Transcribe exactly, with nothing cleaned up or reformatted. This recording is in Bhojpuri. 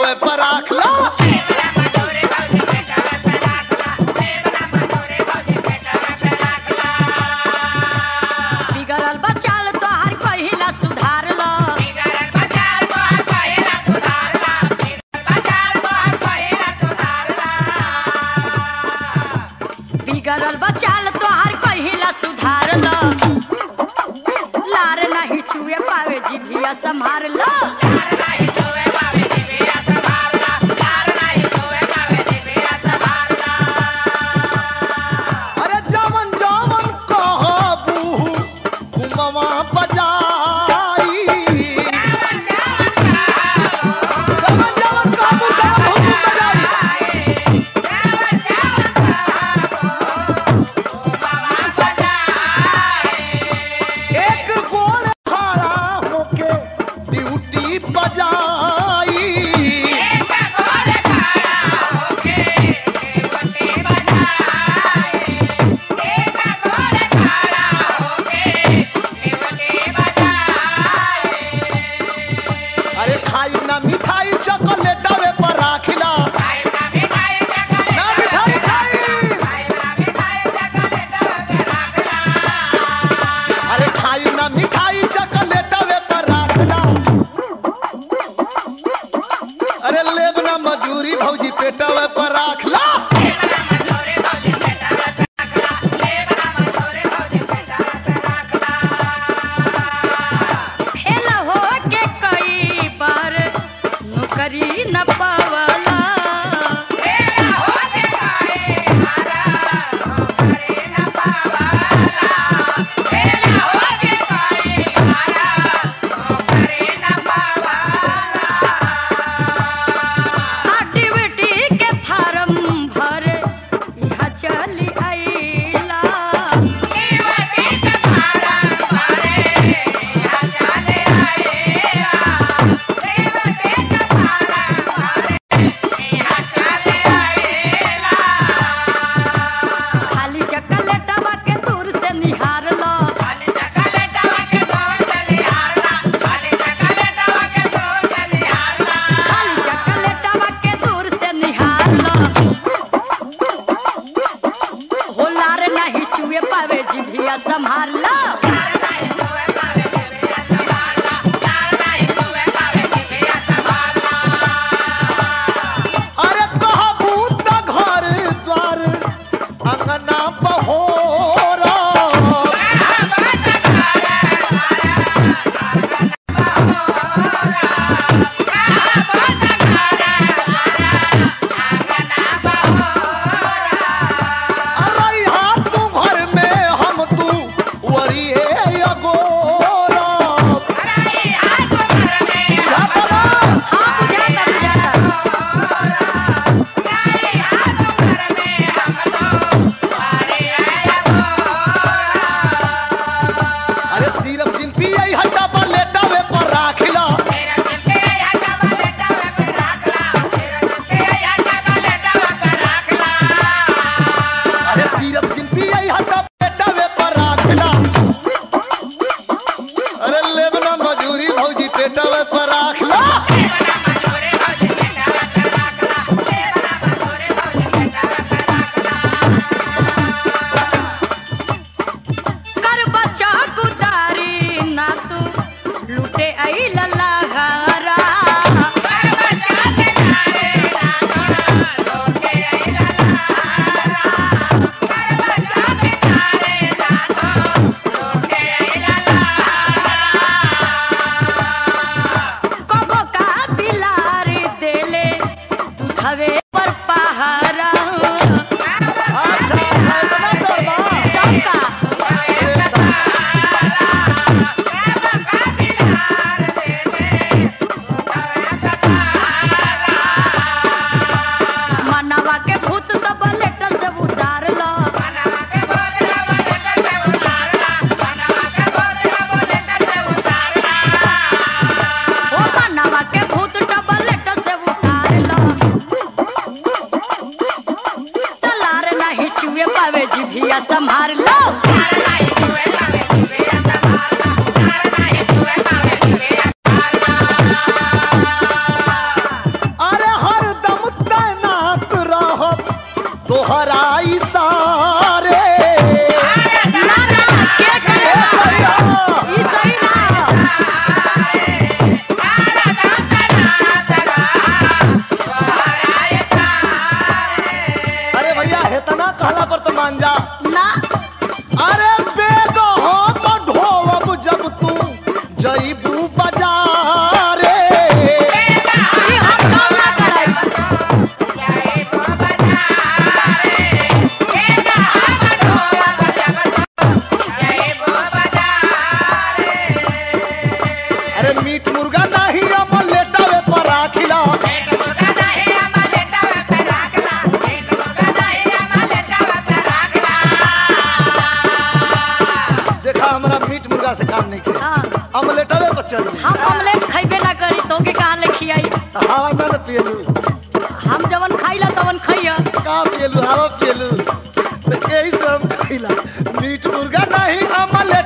पेटवे पर राख लो। बिगड़ल बचाल तोहार कहिला सुधार लो। बिगड़ल बचाल तोहार कहिला सुधार लो। बिगड़ल बचाल तोहार कहिला सुधार लो। लार नहीं छुए पावे जिभिया संभार लो। अरे जवन जवन कहबू घुमवा बजाई। जवन जवन कहबू घुम बजाई। एक गोड़ खड़ा होके ड्यूटी बजाई। अरे खाई ना मिठाई चॉकलेटवे पर राखिला। ना मिठाई खाई। अरे खाई ना मिठाई चॉकलेटवे पर राखिला। अरे लेब ना मजूरी भौजी पेटवे पर राखला। फेल हो के कई बार नौकरी न पावला। एक्टिविटी के फार्म भरे यहाँ चली आइला। खाली चॉकलेटवा के दूर से निहार लो। खाली चॉकलेटवा के दूर से निहार लो। खाली चॉकलेटवा के दूर से निहार लो। खाली चॉकलेटवा के दूर से निहार लो। हो लार नहीं छुए पावे जिभिया संभार लो। अरे कहबू त घर द्वार अंगना बहोरा। अरे यहाँ तू घर में हम तू वरिए अगोरा। बुझाता ना? हाँ बुझाता बुझाता। अरे सिर्फ जिन पिए हटा पर लेटावे पर राखिला। अरे सिर्फ जिन पिए हटा पर लेटावे पर राखिला। जईबू बाजारे ई हम काम ना कराई अरे मीट मुर्गा नहीं अमलेटावे पर राखिला देखा हमरा मीट मुर्गा से काम नहीं किया हाँ अमलेटावे पर चल हम ऑमलेट खइबे ना करी तो के कहां ले खियाई हवा ना न पियलू हम जवन खाइला तवन खइया का पियलू हवा पियलू तो यही सब खिला मीट मुर्गा नहीं अमलेट